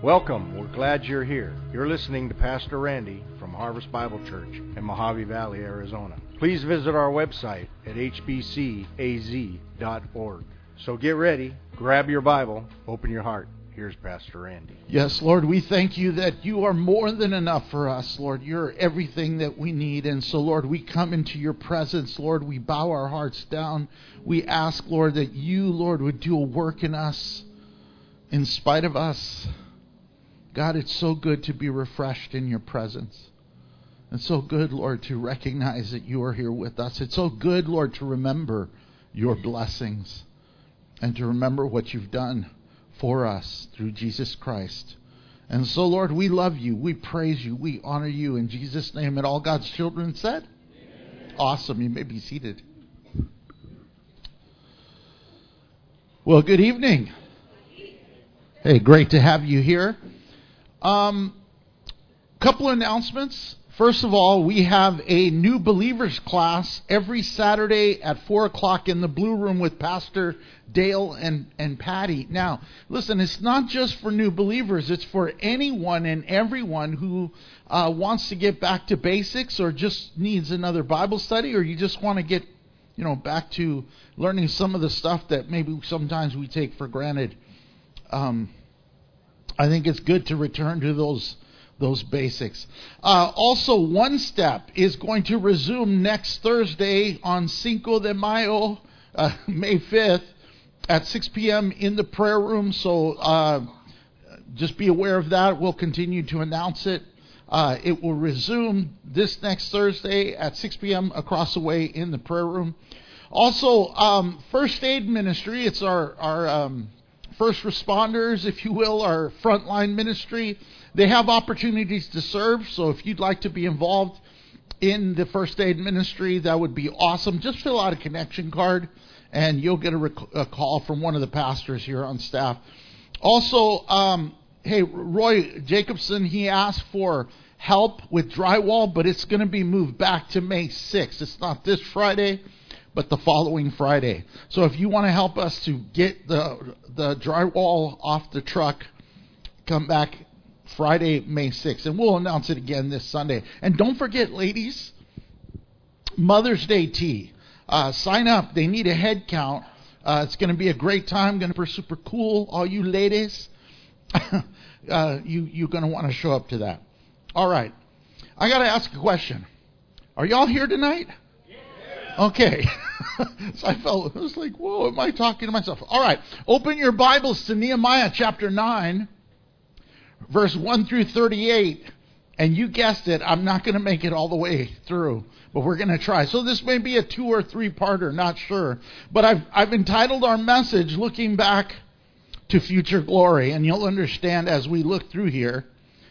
Welcome. We're glad you're here. You're listening to Pastor Randy from Harvest Bible Church in Mojave Valley, Arizona. Please visit our website at hbcaz.org. So get ready, grab your Bible, open your heart. Here's Pastor Randy. Yes, Lord, we thank you that you are more than enough for us, Lord. You're everything that we need. And so, Lord, we come into your presence, Lord. We bow our hearts down. We ask, Lord, that you, Lord, would do a work in us in spite of us. God, it's so good to be refreshed in your presence. It's so good, Lord, to recognize that you are here with us. It's so good, Lord, to remember your blessings and to remember what you've done for us through Jesus Christ. And so, Lord, we love you. We praise you. We honor you in Jesus' name. And all God's children said? Amen. Awesome. You may be seated. Well, good evening. Hey, great to have you here. Couple of announcements. First of all, we have a new believers class every Saturday at 4 o'clock in the Blue Room with Pastor Dale and Patty. Now, listen, it's not just for new believers. It's for anyone and everyone who wants to get back to basics or just needs another Bible study, or you just want to get, back to learning some of the stuff that maybe sometimes we take for granted. I think it's good to return to those basics. Also, One Step is going to resume next Thursday on Cinco de Mayo, May 5th, at 6 p.m. in the prayer room. So just be aware of that. We'll continue to announce it. It will resume this next Thursday at 6 p.m. across the way in the prayer room. Also, First Aid Ministry. It's our first responders, if you will, our frontline ministry. They have opportunities to serve, so if you'd like to be involved in the first aid ministry, that would be awesome. Just fill out a connection card, and you'll get a call from one of the pastors here on staff. Also, Roy Jacobson, he asked for help with drywall, but it's going to be moved back to May 6th. It's not this Friday, but the following Friday. So if you want to help us to get the drywall off the truck, come back Friday, May 6th. And we'll announce it again this Sunday. And don't forget, ladies, Mother's Day tea. Sign up. They need a head count. It's going to be a great time. Going to be super cool. All you ladies, you're going to want to show up to that. All right. I got to ask a question. Are y'all here tonight? Okay. So I was like, whoa, am I talking to myself? All right. Open your Bibles to Nehemiah chapter 9, verse 1 through 38. And you guessed it, I'm not going to make it all the way through, but we're going to try. So this may be a 2 or 3 parter, not sure. But I've entitled our message, Looking Back to Future Glory. And you'll understand as we look through here.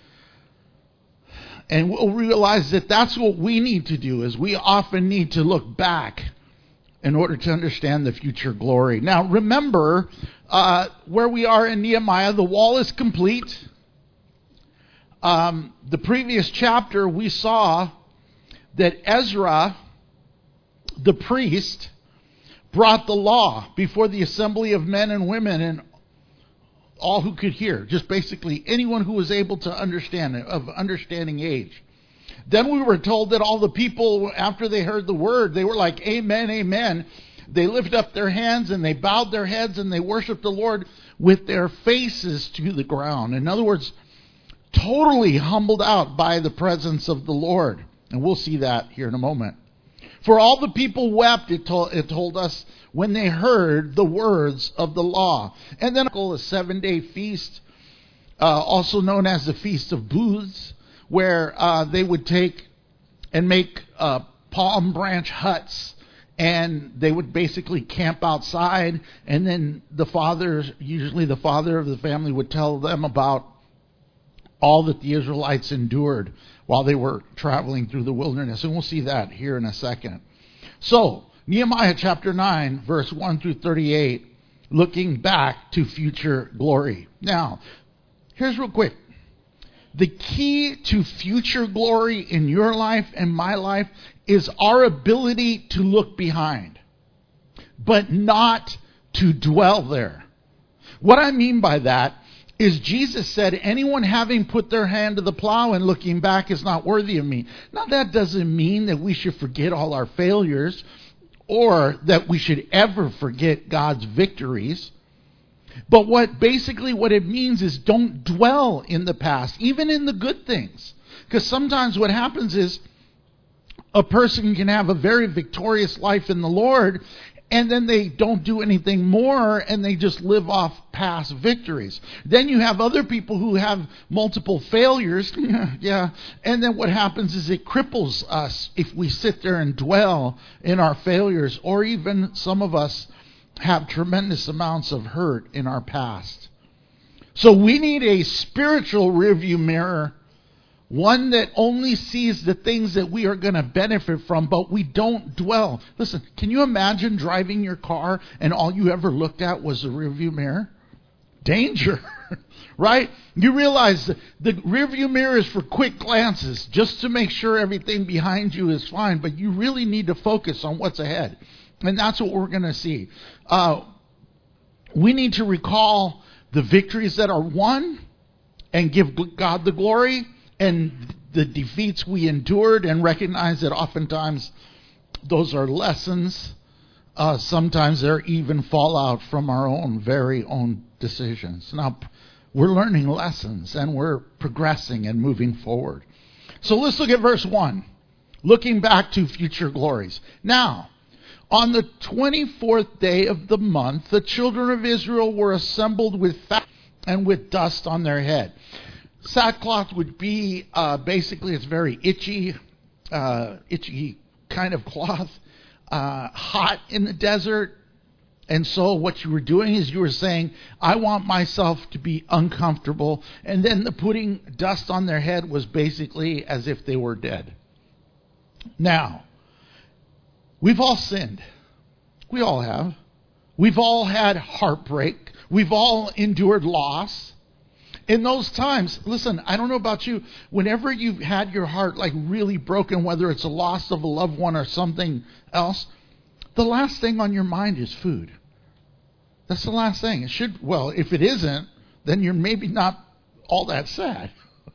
And we'll realize that that's what we need to do, is we often need to look back in order to understand the future glory. Now, remember where we are in Nehemiah. The wall is complete. The previous chapter, we saw that Ezra, the priest, brought the law before the assembly of men and women and all who could hear, just basically anyone who was able to understand it, of understanding age. Then we were told that all the people, after they heard the word, they were like, amen, amen. They lifted up their hands and they bowed their heads and they worshiped the Lord with their faces to the ground. In other words, totally humbled out by the presence of the Lord. And we'll see that here in a moment. For all the people wept, it told us, when they heard the words of the law. And then a 7-day feast, also known as the Feast of Booths, where they would take and make palm branch huts, and they would basically camp outside, and then usually the father of the family, would tell them about all that the Israelites endured while they were traveling through the wilderness. And we'll see that here in a second. So, Nehemiah chapter 9, verse 1 through 38, looking back to future glory. Now, here's real quick. The key to future glory in your life and my life is our ability to look behind, but not to dwell there. What I mean by that is Jesus said, anyone having put their hand to the plow and looking back is not worthy of me. Now that doesn't mean that we should forget all our failures or that we should ever forget God's victories. But what it means is don't dwell in the past, even in the good things. Because sometimes what happens is a person can have a very victorious life in the Lord, and then they don't do anything more, and they just live off past victories. Then you have other people who have multiple failures, and then what happens is it cripples us if we sit there and dwell in our failures, or even some of us have tremendous amounts of hurt in our past. So we need a spiritual rearview mirror, one that only sees the things that we are going to benefit from, but we don't dwell. Listen, can you imagine driving your car and all you ever looked at was the rearview mirror? Danger, right? You realize the rearview mirror is for quick glances, just to make sure everything behind you is fine, but you really need to focus on what's ahead. And that's what we're going to see. We need to recall the victories that are won and give God the glory, and the defeats we endured, and recognize that oftentimes those are lessons. Sometimes they're even fallout from our own very own decisions. Now, we're learning lessons, and we're progressing and moving forward. So let's look at verse 1, looking back to future glories. Now, on the 24th day of the month, the children of Israel were assembled with fat and with dust on their head. Sackcloth would be basically, it's very itchy kind of cloth, hot in the desert. And so what you were doing is you were saying, I want myself to be uncomfortable. And then the putting dust on their head was basically as if they were dead. Now, we've all sinned. We all have. We've all had heartbreak. We've all endured loss. In those times, listen, I don't know about you, whenever you've had your heart like really broken, whether it's a loss of a loved one or something else, the last thing on your mind is food. That's the last thing. It should, well, if it isn't, then you're maybe not all that sad.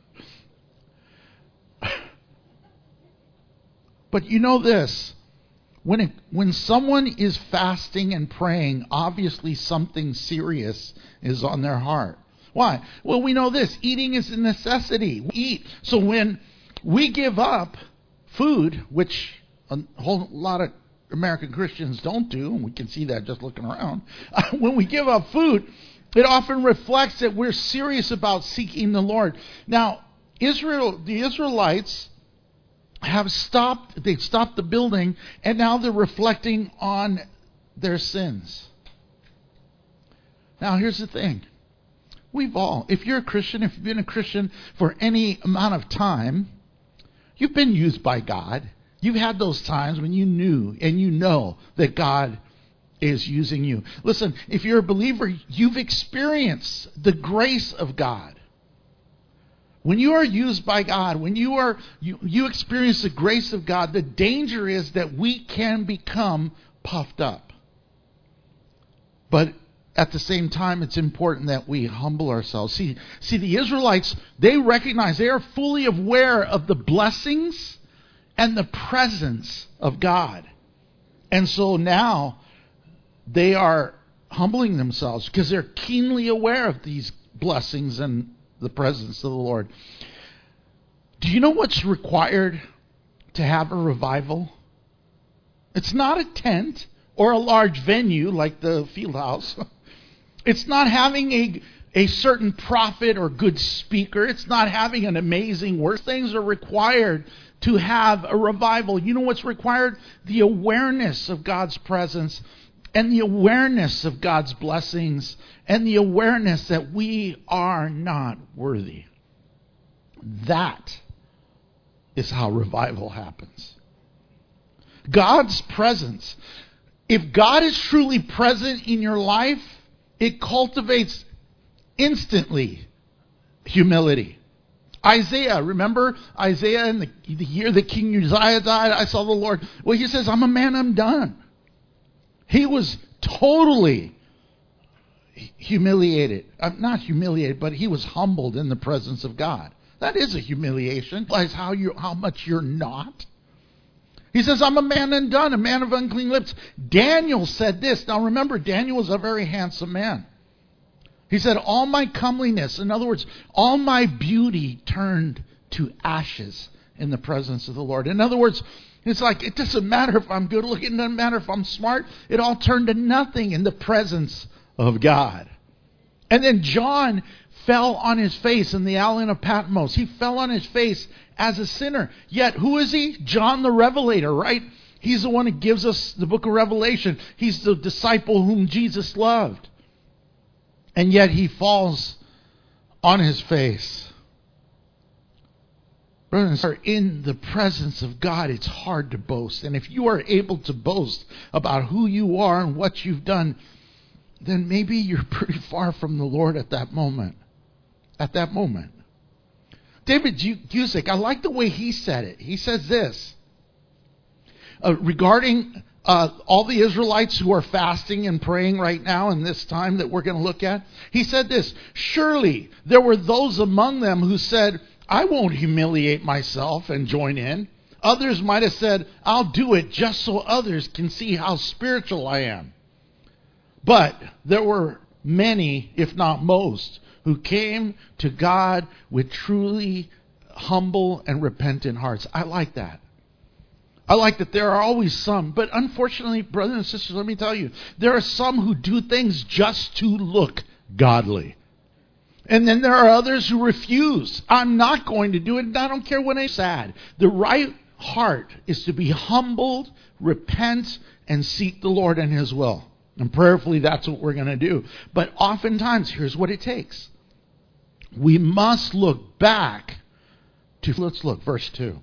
But you know this, when someone is fasting and praying, obviously something serious is on their heart. Why? Well, we know this. Eating is a necessity. We eat. So when we give up food, which a whole lot of American Christians don't do, and we can see that just looking around, when we give up food, it often reflects that we're serious about seeking the Lord. Now, the Israelites have stopped the building, and now they're reflecting on their sins. Now, here's the thing. If you're a Christian, if you've been a Christian for any amount of time, you've been used by God. You've had those times when you knew and you know that God is using you. Listen, if you're a believer, you've experienced the grace of God. When you are used by God, when you experience the grace of God, the danger is that we can become puffed up. But at the same time, it's important that we humble ourselves. See, the Israelites, they recognize, they are fully aware of the blessings and the presence of God. And so now they are humbling themselves because they're keenly aware of these blessings and the presence of the Lord. Do you know what's required to have a revival? It's not a tent or a large venue like the field house. It's not having a certain prophet or good speaker. It's not having an amazing word. Things are required to have a revival. You know what's required? The awareness of God's presence and the awareness of God's blessings and the awareness that we are not worthy. That is how revival happens. God's presence. If God is truly present in your life, it cultivates instantly humility. Isaiah, remember Isaiah in the year that King Uzziah died? I saw the Lord. Well, he says, I'm a man undone. He was totally humiliated. Not humiliated, but he was humbled in the presence of God. That is a humiliation. Realize how much you're not. He says, I'm a man undone, a man of unclean lips. Daniel said this. Now remember, Daniel was a very handsome man. He said, all my comeliness, in other words, all my beauty turned to ashes in the presence of the Lord. In other words, it's like, it doesn't matter if I'm good looking, it doesn't matter if I'm smart. It all turned to nothing in the presence of God. And then John fell on his face in the island of Patmos. He fell on his face as a sinner. Yet, who is he? John the Revelator, right? He's the one who gives us the book of Revelation. He's the disciple whom Jesus loved. And yet he falls on his face. Brothers and sisters, in the presence of God, it's hard to boast. And if you are able to boast about who you are and what you've done, then maybe you're pretty far from the Lord at that moment. At that moment. David Guzik, I like the way he said it. He says this regarding all the Israelites who are fasting and praying right now in this time that we're going to look at. He said this, surely there were those among them who said, I won't humiliate myself and join in. Others might have said, I'll do it just so others can see how spiritual I am. But there were many, if not most, who came to God with truly humble and repentant hearts. I like that. I like that there are always some. But unfortunately, brothers and sisters, let me tell you, there are some who do things just to look godly. And then there are others who refuse. I'm not going to do it, and I don't care when I'm sad. The right heart is to be humbled, repent, and seek the Lord and His will. And prayerfully, that's what we're going to do. But oftentimes, here's what it takes. We must look back to, let's look, verse 2.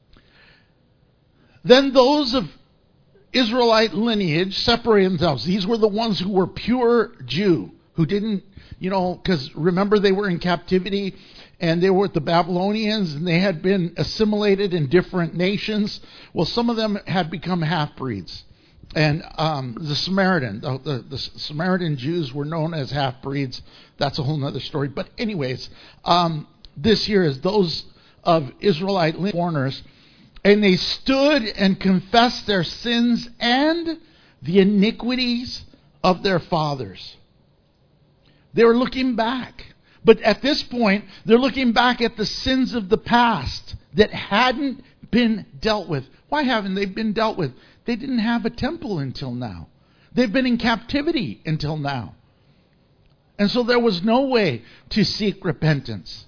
Then those of Israelite lineage separated themselves. These were the ones who were pure Jew, who didn't, because remember they were in captivity and they were with the Babylonians and they had been assimilated in different nations. Well, some of them had become half-breeds. And the Samaritan, the Samaritan Jews were known as half-breeds. That's a whole other story. But anyways, this here is those of Israelite foreigners. And they stood and confessed their sins and the iniquities of their fathers. They were looking back. But at this point, they're looking back at the sins of the past that hadn't been dealt with. Why haven't they been dealt with? They didn't have a temple until now. They've been in captivity until now. And so there was no way to seek repentance.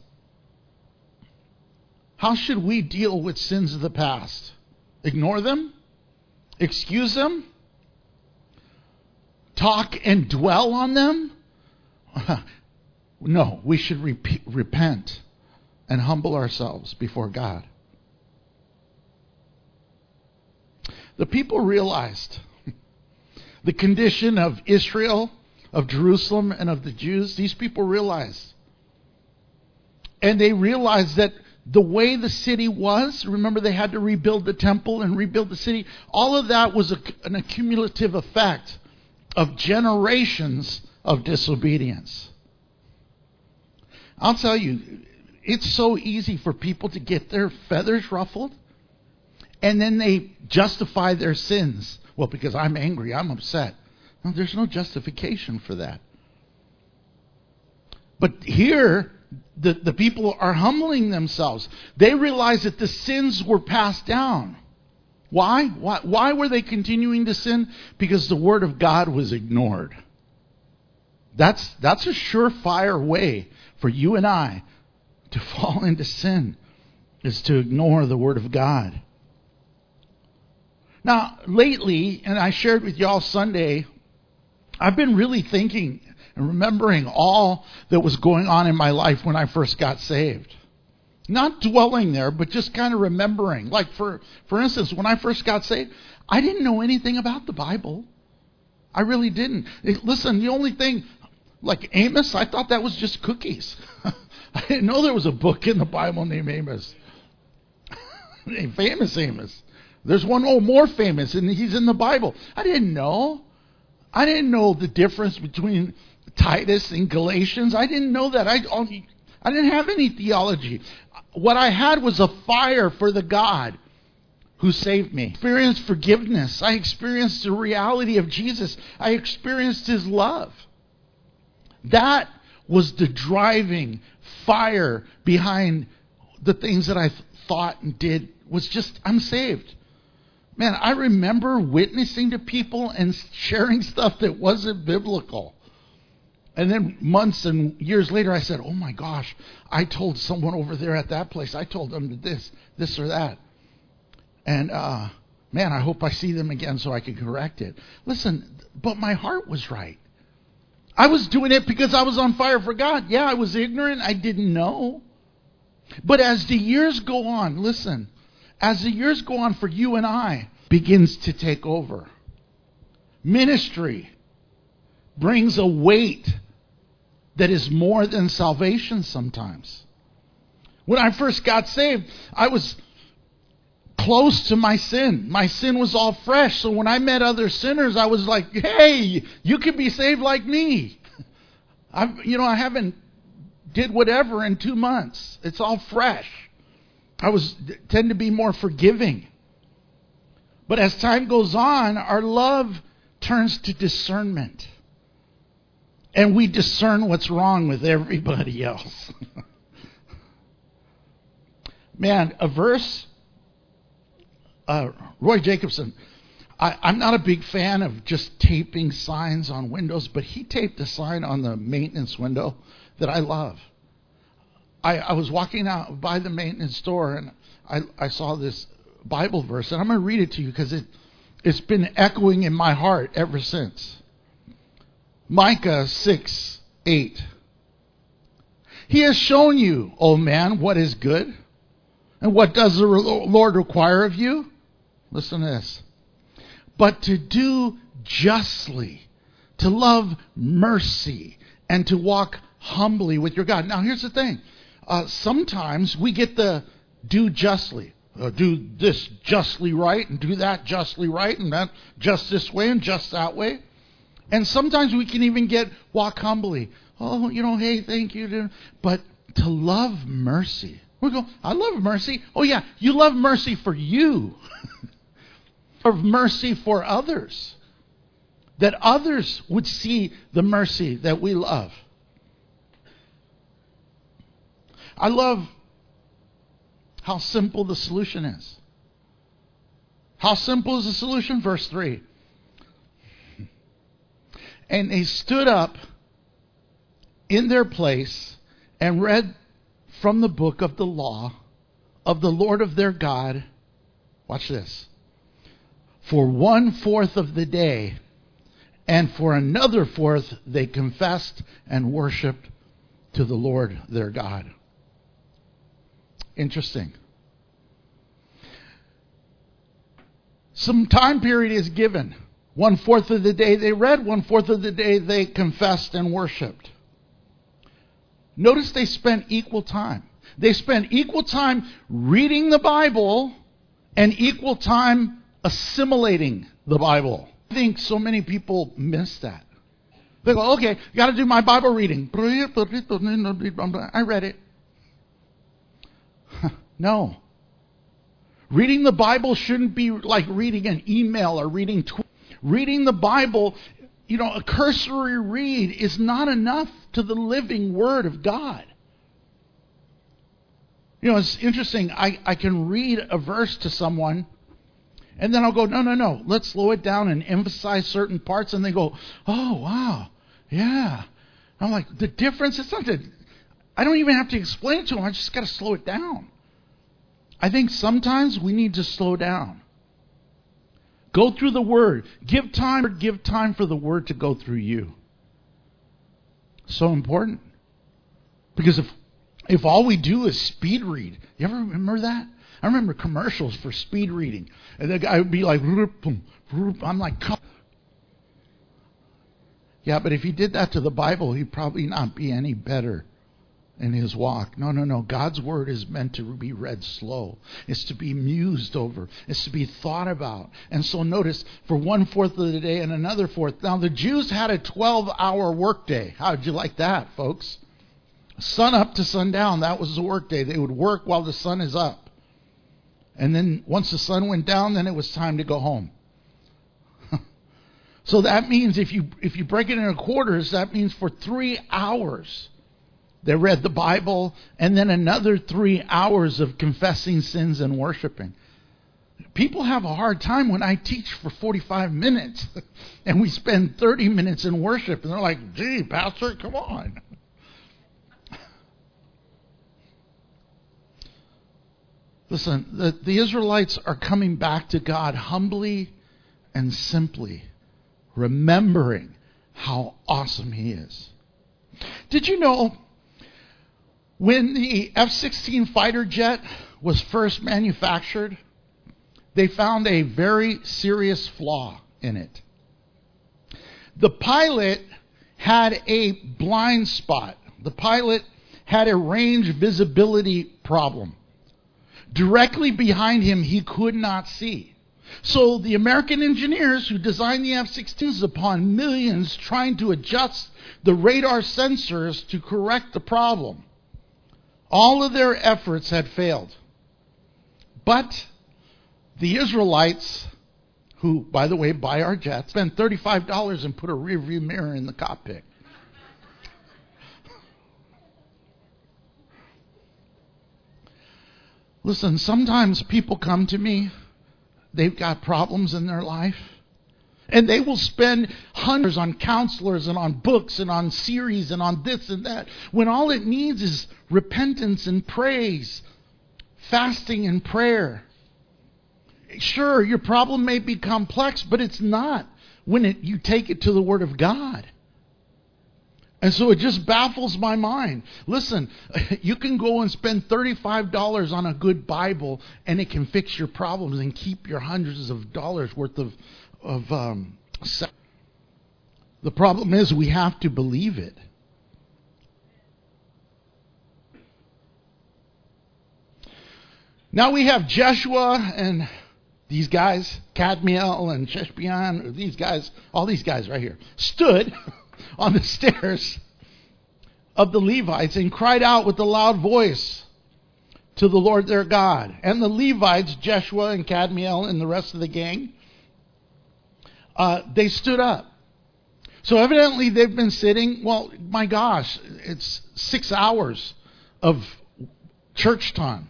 How should we deal with sins of the past? Ignore them? Excuse them? Talk and dwell on them? No, we should repent and humble ourselves before God. The people realized the condition of Israel, of Jerusalem, and of the Jews. These people realized. And they realized that the way the city was, remember they had to rebuild the temple and rebuild the city. All of that was an accumulative effect of generations of disobedience. I'll tell you, it's so easy for people to get their feathers ruffled and then they justify their sins. Well, because I'm angry, I'm upset. No, there's no justification for that. But here, the people are humbling themselves. They realize that the sins were passed down. Why? Why were they continuing to sin? Because the Word of God was ignored. That's a surefire way for you and I to fall into sin, is to ignore the Word of God. Now, lately, and I shared with y'all Sunday, I've been really thinking and remembering all that was going on in my life when I first got saved. Not dwelling there, but just kind of remembering. Like, for instance, when I first got saved, I didn't know anything about the Bible. I really didn't. Listen, the only thing, like Amos, I thought that was just cookies. I didn't know there was a book in the Bible named Amos. Famous Amos. There's one more famous, and he's in the Bible. I didn't know. I didn't know the difference between Titus and Galatians. I didn't know that. I didn't have any theology. What I had was a fire for the God who saved me. I experienced forgiveness. I experienced the reality of Jesus. I experienced His love. That was the driving fire behind the things that I thought and did. Was just, I'm saved. Man, I remember witnessing to people and sharing stuff that wasn't biblical. And then months and years later, I said, oh my gosh, I told someone over there at that place, I told them this or that. And man, I hope I see them again so I can correct it. Listen, but my heart was right. I was doing it because I was on fire for God. Yeah, I was ignorant. I didn't know. But as the years go on, listen, as the years go on for you and I, begins to take over. Ministry brings a weight that is more than salvation sometimes. When I first got saved, I was close to my sin. My sin was all fresh. So when I met other sinners, I was like, hey, you can be saved like me. I haven't did whatever in 2 months. It's all fresh. I tend to be more forgiving. But as time goes on, our love turns to discernment. And we discern what's wrong with everybody else. Man, a verse, Roy Jacobson, I'm not a big fan of just taping signs on windows, but he taped a sign on the maintenance window that I love. I was walking out by the maintenance store and I saw this Bible verse, and I'm going to read it to you because it's been echoing in my heart ever since. Micah 6:8. He has shown you, O man, what is good. And what does the Lord require of you? Listen to this. But to do justly, to love mercy, and to walk humbly with your God. Now here's the thing. Sometimes we get the do justly. Do this justly right and do that justly right and that just this way and just that way. And sometimes we can even get walk humbly. Oh, hey, thank you. But to love mercy. We go, I love mercy. Oh yeah, you love mercy for you. Or mercy for others. That others would see the mercy that we love. I love how simple the solution is. How simple is the solution? Verse 3. And they stood up in their place and read from the book of the law of the Lord of their God. Watch this. For 1/4 of the day, and for another 1/4 they confessed and worshipped to the Lord their God. Interesting. Some time period is given. 1/4 of the day they read, 1/4 of the day they confessed and worshipped. Notice they spent equal time. They spent equal time reading the Bible and equal time assimilating the Bible. I think so many people miss that. They go, okay, got to do my Bible reading. I read it. No. Reading the Bible shouldn't be like reading an email or reading Reading the Bible, a cursory read is not enough to the living Word of God. It's interesting. I can read a verse to someone, and then I'll go, no. Let's slow it down and emphasize certain parts. And they go, oh, wow. Yeah. I'm like, the difference, it's not that I don't even have to explain it to them. I just got to slow it down. I think sometimes we need to slow down. Go through the Word. Give time for the Word to go through you. So important. Because if all we do is speed read, you ever remember that? I remember commercials for speed reading. And the guy would be like, I'm like, come. Yeah, but if he did that to the Bible, he'd probably not be any better in his walk. No. God's word is meant to be read slow. It's to be mused over. It's to be thought about. And so notice, for 1/4 of the day and another fourth. Now the Jews had a 12-hour workday. How'd you like that, folks? Sun up to sundown, that was the workday. They would work while the sun is up. And then once the sun went down, then it was time to go home. So that means if you break it into quarters, that means for 3 hours they read the Bible, and then another 3 hours of confessing sins and worshiping. People have a hard time when I teach for 45 minutes and we spend 30 minutes in worship, and they're like, gee, Pastor, come on. Listen, the Israelites are coming back to God humbly and simply, remembering how awesome He is. Did you know when the F-16 fighter jet was first manufactured, they found a very serious flaw in it? The pilot had a blind spot. The pilot had a range visibility problem. Directly behind him, he could not see. So the American engineers who designed the F-16s, upon millions trying to adjust the radar sensors to correct the problem, all of their efforts had failed. But the Israelites, who, by the way, buy our jets, spend $35 and put a rear view mirror in the cockpit. Listen, sometimes people come to me, they've got problems in their life, and they will spend hundreds on counselors and on books and on series and on this and that, when all it needs is repentance and praise, fasting and prayer. Sure, your problem may be complex, but it's not when you take it to the Word of God. And so it just baffles my mind. Listen, you can go and spend $35 on a good Bible, and it can fix your problems and keep your hundreds of dollars worth of the problem is we have to believe it. Now we have Jeshua and these guys, Kadmiel and Sheshbian, these guys, all these guys right here, stood on the stairs of the Levites and cried out with a loud voice to the Lord their God. And the Levites, Jeshua and Kadmiel and the rest of the gang, they stood up. So evidently they've been sitting, well, my gosh, it's 6 hours of church time.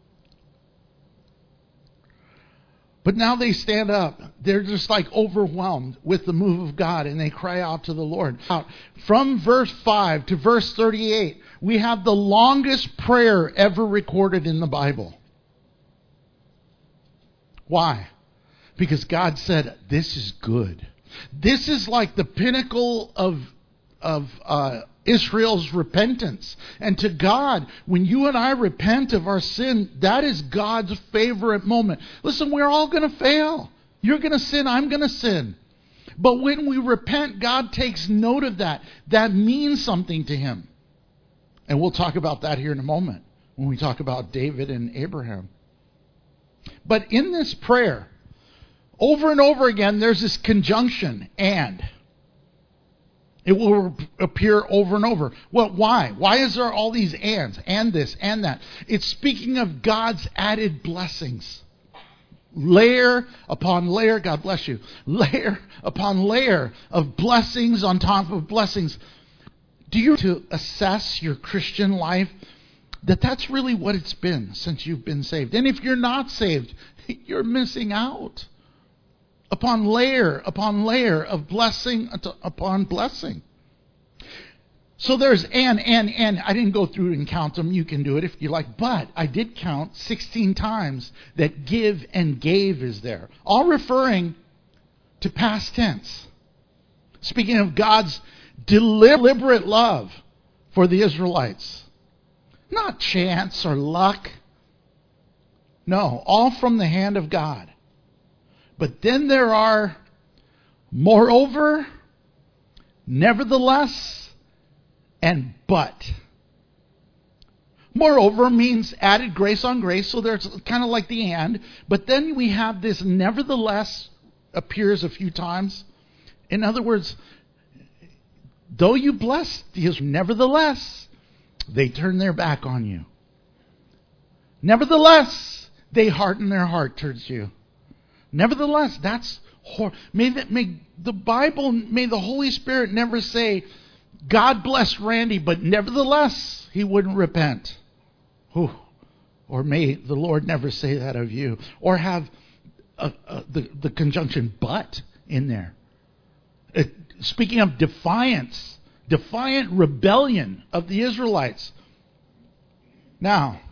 But now they stand up. They're just like overwhelmed with the move of God, and they cry out to the Lord. From verse 5 to verse 38, we have the longest prayer ever recorded in the Bible. Why? Because God said, this is good. This is like the pinnacle of Israel's repentance. And to God, when you and I repent of our sin, that is God's favorite moment. Listen, we're all going to fail. You're going to sin, I'm going to sin. But when we repent, God takes note of that. That means something to Him. And we'll talk about that here in a moment when we talk about David and Abraham. But in this prayer, over and over again, there's this conjunction, and. It will appear over and over. Well, why? Why is there all these ands? And this, and that. It's speaking of God's added blessings. Layer upon layer, God bless you. Layer upon layer of blessings on top of blessings. Do you to assess your Christian life that's really what it's been since you've been saved? And if you're not saved, you're missing out. Upon layer of blessing upon blessing. So there's and. I didn't go through and count them. You can do it if you like. But I did count 16 times that give and gave is there. All referring to past tense. Speaking of God's deliberate love for the Israelites. Not chance or luck. No, all from the hand of God. But then there are, moreover, nevertheless, and but. Moreover means added grace on grace, so there's kind of like the and. But then we have this nevertheless appears a few times. In other words, though you bless these, nevertheless, they turn their back on you. Nevertheless, they harden their heart towards you. Nevertheless, that's may the Bible, may the Holy Spirit never say, God bless Randy, but nevertheless, he wouldn't repent. Whew. Or may the Lord never say that of you. Or have the conjunction but in there. Speaking of defiance, defiant rebellion of the Israelites. Now,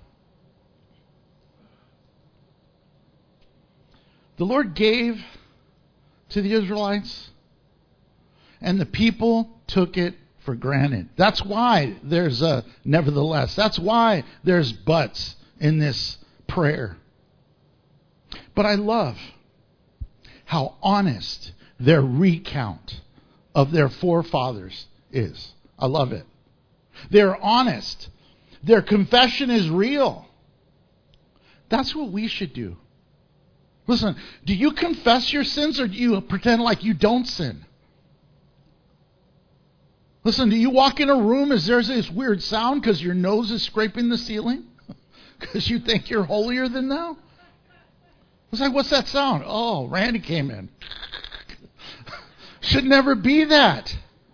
the Lord gave to the Israelites, and the people took it for granted. That's why there's a nevertheless. That's why there's buts in this prayer. But I love how honest their recount of their forefathers is. I love it. They're honest. Their confession is real. That's what we should do. Listen, do you confess your sins or do you pretend like you don't sin? Listen, do you walk in a room as there's this weird sound because your nose is scraping the ceiling? Because you think you're holier than thou? It's like, what's that sound? Oh, Randy came in. Should never be that.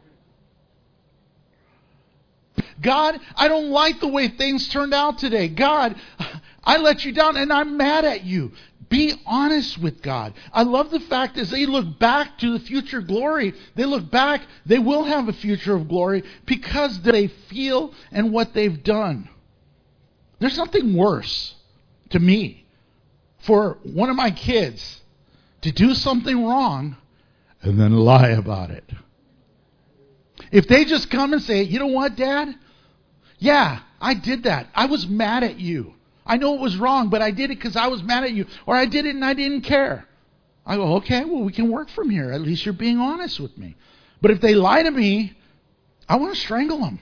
God, I don't like the way things turned out today. God, I let you down and I'm mad at you. Be honest with God. I love the fact as they look back to the future glory, they look back, they will have a future of glory because they feel and what they've done. There's nothing worse to me for one of my kids to do something wrong and then lie about it. If they just come and say, you know what, Dad? Yeah, I did that. I was mad at you. I know it was wrong, but I did it because I was mad at you. Or I did it and I didn't care. I go, okay, well, we can work from here. At least you're being honest with me. But if they lie to me, I want to strangle them.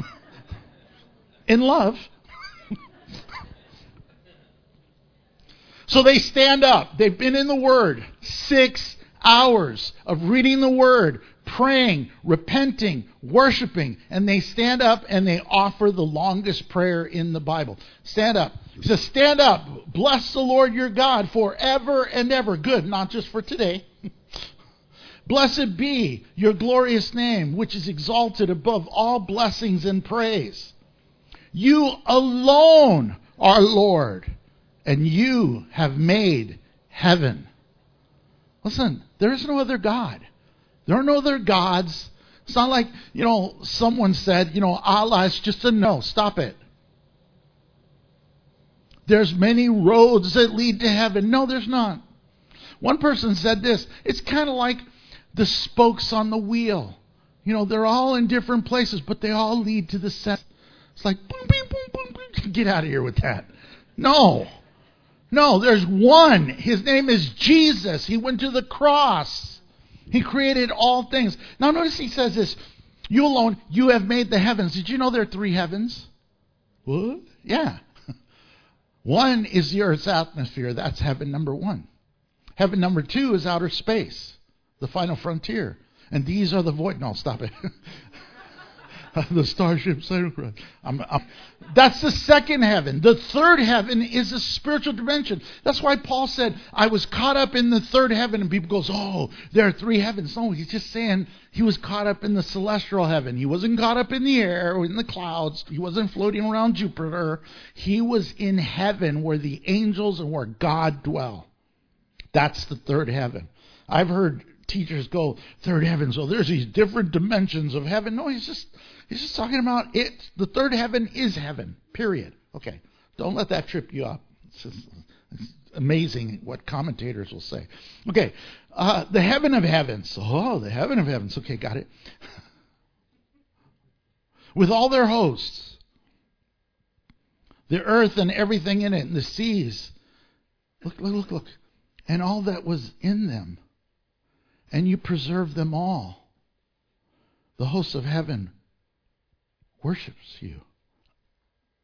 In love. So they stand up. They've been in the Word 6 hours of reading the Word, praying, repenting, worshiping, and they stand up and they offer the longest prayer in the Bible. Stand up. He says, stand up, bless the Lord your God forever and ever. Good, not just for today. Blessed be your glorious name, which is exalted above all blessings and praise. You alone are Lord, and you have made heaven. Listen, there is no other God. There are no other gods. It's not like, someone said, Allah is just a no. Stop it. There's many roads that lead to heaven. No, there's not. One person said this. It's kind of like the spokes on the wheel. They're all in different places, but they all lead to the center. It's like, boom, boom, boom, boom. Get out of here with that. No, there's one. His name is Jesus. He went to the cross. He created all things. Now notice he says this. You alone, you have made the heavens. Did you know there are 3 heavens? What? Yeah. One is the earth's atmosphere. That's heaven number 1. Heaven number 2 is outer space, the final frontier. And these are the void. No, stop it. The starship Enterprise. That's the second heaven. The third heaven is a spiritual dimension. That's why Paul said, I was caught up in the third heaven. And people goes, oh, there are 3 heavens. No, he's just saying he was caught up in the celestial heaven. He wasn't caught up in the air or in the clouds. He wasn't floating around Jupiter. He was in heaven where the angels and where God dwell. That's the third heaven. I've heard teachers go, third heaven, so there's these different dimensions of heaven. No, he's just talking about it. The third heaven is heaven, period. Okay, don't let that trip you up. It's amazing what commentators will say. Okay, the heaven of heavens. Oh, the heaven of heavens. Okay, got it. With all their hosts, the earth and everything in it, and the seas. Look. And all that was in them. And you preserve them all. The hosts of heaven worships you.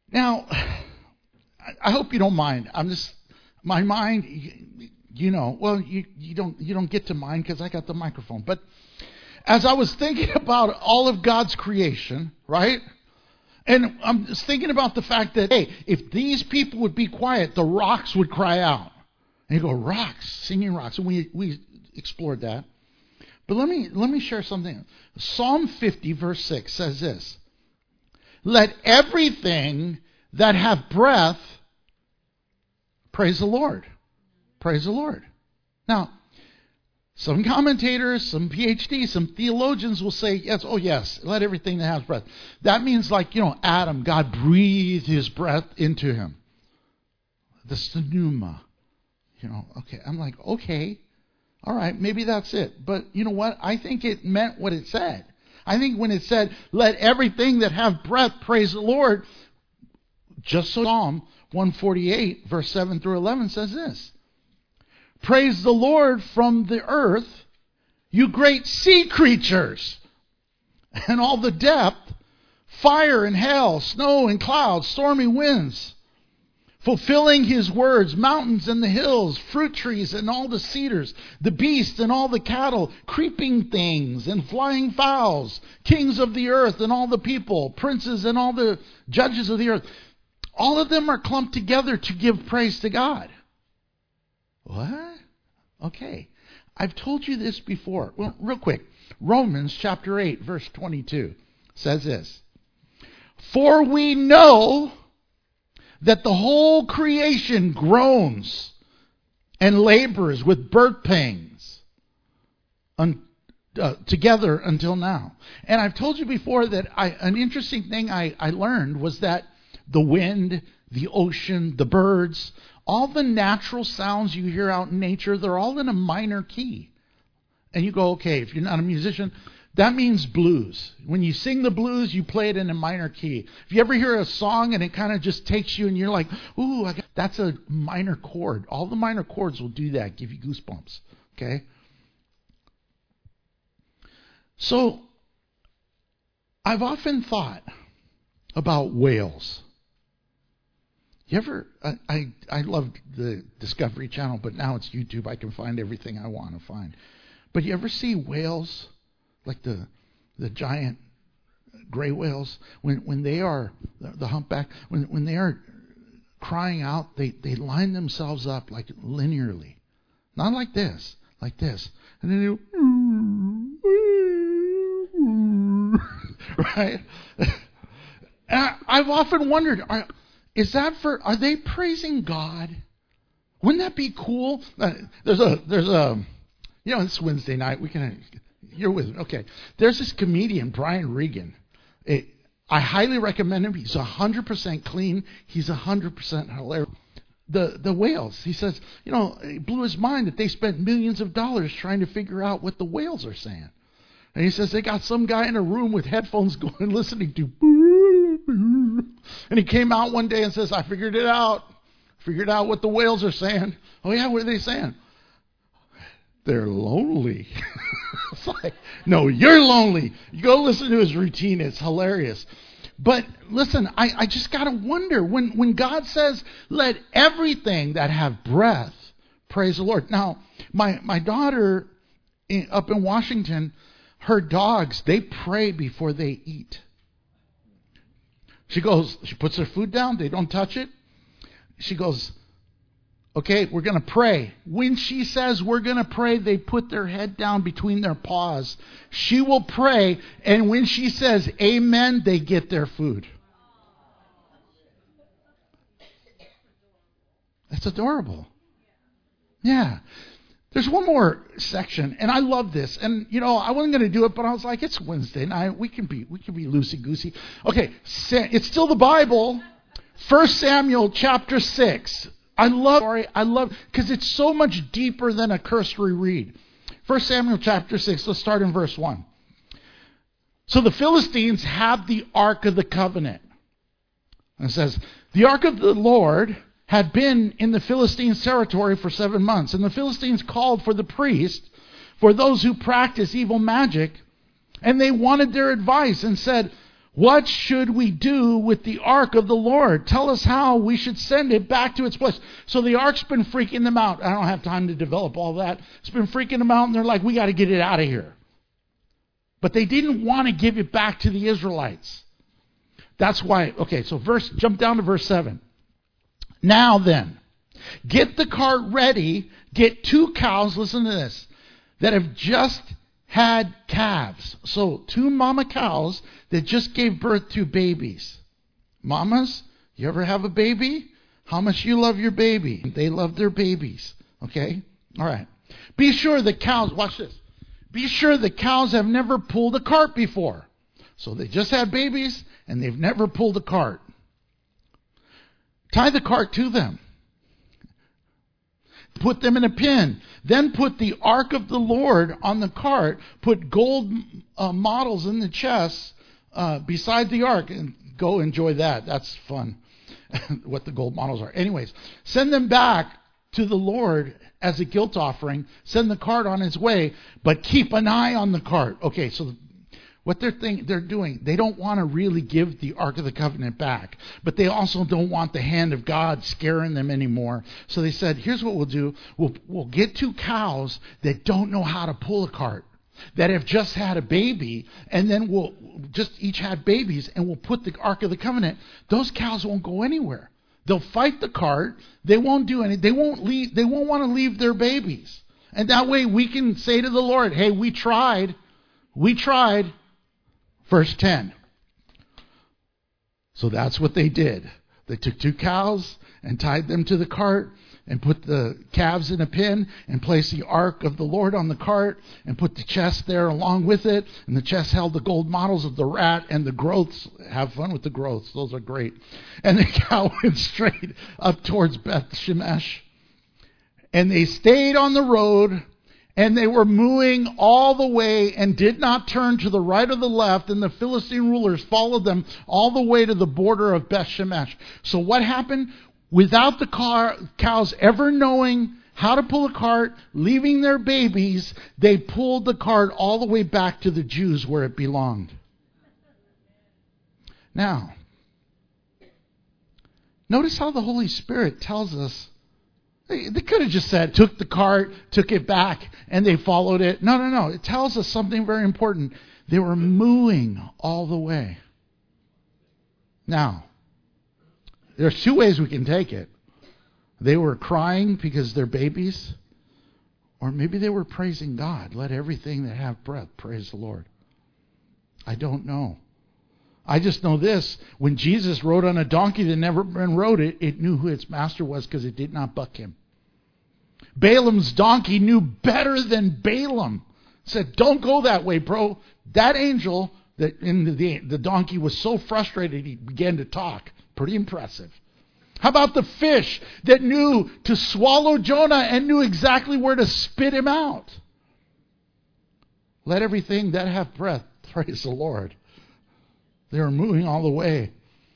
Now, I hope you don't mind. My mind, well, you don't get to mind because I got the microphone. But as I was thinking about all of God's creation, right? And I'm just thinking about the fact that, hey, if these people would be quiet, the rocks would cry out. And you go, rocks, singing rocks. And we explored that. But let me share something. Psalm 50, verse 6 says this. Let everything that have breath praise the Lord. Praise the Lord. Now, some commentators, some PhDs, some theologians will say, yes, let everything that has breath. That means like, Adam, God breathed his breath into him. The pneuma. Okay. I'm like, okay. All right, maybe that's it. But you know what? I think it meant what it said. I think when it said, let everything that have breath praise the Lord, just so Psalm 148, verse 7 through 11 says this. Praise the Lord from the earth, you great sea creatures, and all the depth, fire and hail, snow and clouds, stormy winds, fulfilling his words, mountains and the hills, fruit trees and all the cedars, the beasts and all the cattle, creeping things and flying fowls, kings of the earth and all the people, princes and all the judges of the earth. All of them are clumped together to give praise to God. What? Okay. I've told you this before. Well, real quick. Romans chapter 8, verse 22 says this. For we know that the whole creation groans and labors with birth pangs together until now. And I've told you before that an interesting thing I learned was that the wind, the ocean, the birds, all the natural sounds you hear out in nature, they're all in a minor key. And you go, okay, if you're not a musician, that means blues. When you sing the blues, you play it in a minor key. If you ever hear a song and it kind of just takes you and you're like, ooh, that's a minor chord. All the minor chords will do that, give you goosebumps. Okay? So, I've often thought about whales. You ever, I loved the Discovery Channel, but now it's YouTube. I can find everything I want to find. But you ever see whales, like the giant gray whales, when they are, the humpback, when they are crying out, they line themselves up like linearly. Not like this, like this. And then they, right? And I've often wondered, are they praising God? Wouldn't that be cool? There's a, it's Wednesday night. You're with me. Okay. There's this comedian, Brian Regan. I highly recommend him. He's 100% clean. He's 100% hilarious. The whales, he says, it blew his mind that they spent millions of dollars trying to figure out what the whales are saying. And he says they got some guy in a room with headphones going, listening to, and he came out one day and says, I figured it out. Figured out what the whales are saying. Oh yeah, what are they saying? They're lonely. It's like, no, you're lonely. You go listen to his routine. It's hilarious. But listen, I just got to wonder, when God says, let everything that have breath praise the Lord. Now, my daughter up in Washington, her dogs, they pray before they eat. She puts her food down. They don't touch it. She goes, okay, we're going to pray. When she says we're going to pray, they put their head down between their paws. She will pray, and when she says amen, they get their food. That's adorable. Yeah. There's one more section, and I love this. And, I wasn't going to do it, but I was like, it's Wednesday night. We can be loosey-goosey. Okay, it's still the Bible. 1 Samuel chapter 6. I love, because it's so much deeper than a cursory read. 1 Samuel chapter 6, let's start in verse 1. So the Philistines have the Ark of the Covenant. And it says, the Ark of the Lord had been in the Philistines' territory for 7 months. And the Philistines called for the priest, for those who practice evil magic, and they wanted their advice and said, What should we do with the ark of the Lord? Tell us how we should send it back to its place. So the ark's been freaking them out. I don't have time to develop all that. It's been freaking them out, and they're like, we got to get it out of here. But they didn't want to give it back to the Israelites. That's why, okay, so jump down to verse 7. Now then, get the cart ready, get 2 cows, listen to this, that have just had calves. So 2 mama cows that just gave birth to babies. Mamas, you ever have a baby? How much you love your baby? They love their babies. Okay? All right. Be sure the cows, watch this. Be sure the cows have never pulled a cart before. So they just had babies and they've never pulled a cart. Tie the cart to them. Put them in a pen. Then put the ark of the Lord on the cart. Put gold models in the chests beside the ark. And go enjoy that. That's fun. What the gold models are. Anyways, send them back to the Lord as a guilt offering. Send the cart on its way. But keep an eye on the cart. Okay, so what they're doing, they don't want to really give the Ark of the Covenant back. But they also don't want the hand of God scaring them anymore. So they said, here's what we'll do. We'll get 2 cows that don't know how to pull a cart, that have just had a baby, and then we'll just each had babies, and we'll put the Ark of the Covenant. Those cows won't go anywhere. They'll fight the cart. They won't do anything. They won't leave. They won't want to leave their babies. And that way we can say to the Lord, hey, we tried. We tried. Verse 10. So that's what they did. They took 2 cows and tied them to the cart and put the calves in a pen and placed the ark of the Lord on the cart and put the chest there along with it. And the chest held the gold models of the rat and the growths. Have fun with the growths. Those are great. And the cow went straight up towards Beth Shemesh. And they stayed on the road. And they were mooing all the way and did not turn to the right or the left. And the Philistine rulers followed them all the way to the border of Beth Shemesh. So what happened? Without the cows ever knowing how to pull a cart, leaving their babies, they pulled the cart all the way back to the Jews where it belonged. Now, notice how the Holy Spirit tells us. They could have just said, took the cart, took it back, and they followed it. No. It tells us something very important. They were mooing all the way. Now, there's 2 ways we can take it. They were crying because they're babies, or maybe they were praising God. Let everything that have breath praise the Lord. I don't know. I just know this. When Jesus rode on a donkey that never been rode it, it knew who its master was because it did not buck him. Balaam's donkey knew better than Balaam. Said, don't go that way, bro. That angel that in the donkey was so frustrated he began to talk. Pretty impressive. How about the fish that knew to swallow Jonah and knew exactly where to spit him out? Let everything that have breath praise the Lord. They were moving all the way.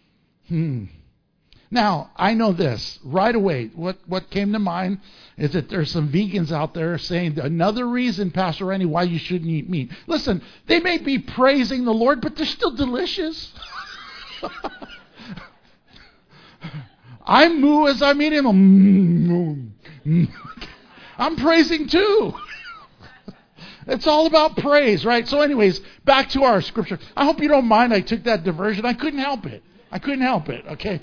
Now, I know this right away. What came to mind is that there's some vegans out there saying another reason, Pastor Randy, why you shouldn't eat meat. Listen, they may be praising the Lord, but they're still delicious. I moo as I'm eating them. I'm praising too. It's all about praise, right? So anyways, back to our scripture. I hope you don't mind I took that diversion. I couldn't help it, okay?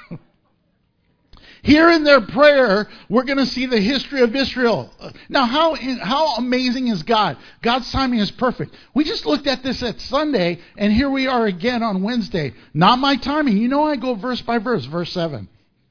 Here in their prayer, we're going to see the history of Israel. Now, how amazing is God? God's timing is perfect. We just looked at this at Sunday, and here we are again on Wednesday. Not my timing. You know I go verse by verse. Verse 7.